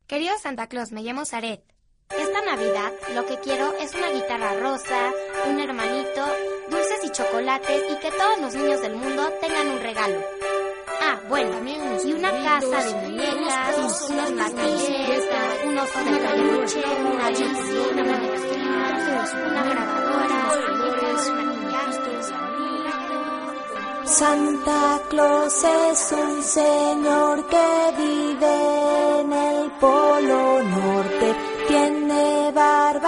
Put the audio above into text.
Querido Santa Claus, me llamo Zaret. Esta Navidad lo que quiero es una guitarra rosa, un hermanito, dulces y chocolates y que todos los niños del mundo tengan un regalo. Ah, bueno, y una casa de muñecas, unos martines, un oso de peluche, una bici, una manecillas, una grabadora, maquillajes. Santa Claus es un señor que vive en el Polo Norte, tiene barba